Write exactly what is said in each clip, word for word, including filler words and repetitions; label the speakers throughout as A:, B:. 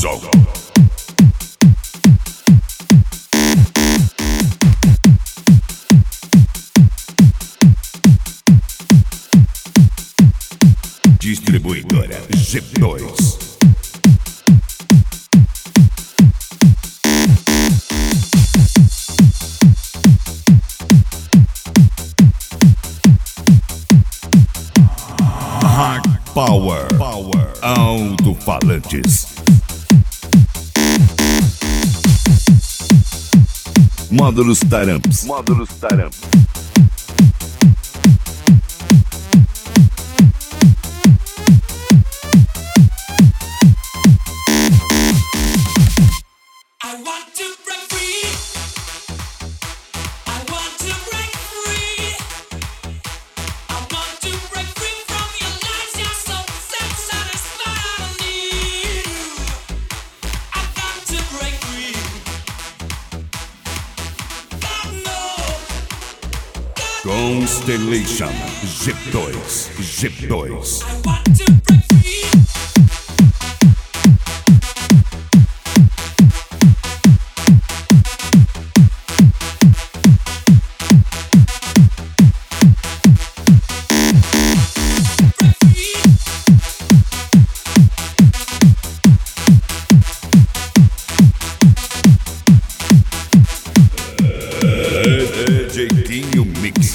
A: som. Distribuidora G dois. Hard Power, Power, alto-falantes. Módulos Taramps, módulos Taramps. Constellation G dois, G dois. Jeitinho Mix.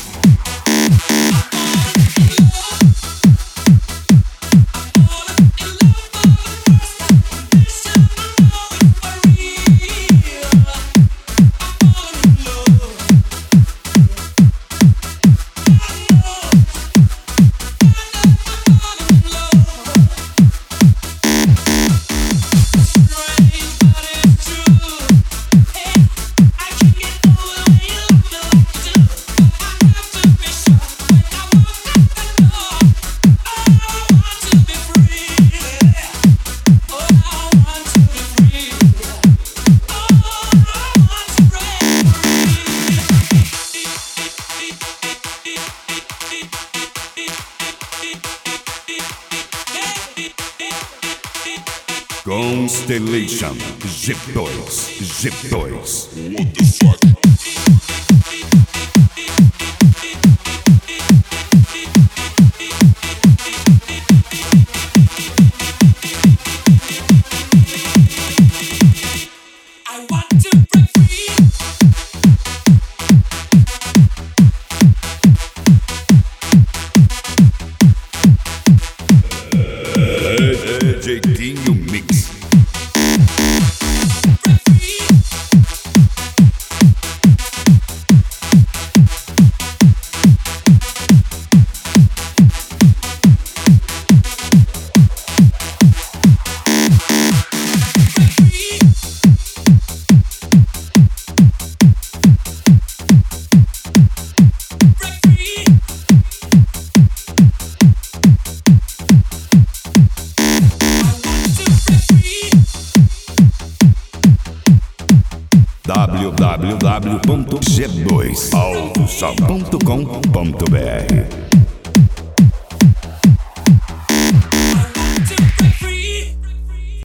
A: Constellation G dois, G dois. What the fuck? Jeitinho Mix. w w w ponto g dois autosom ponto com ponto b r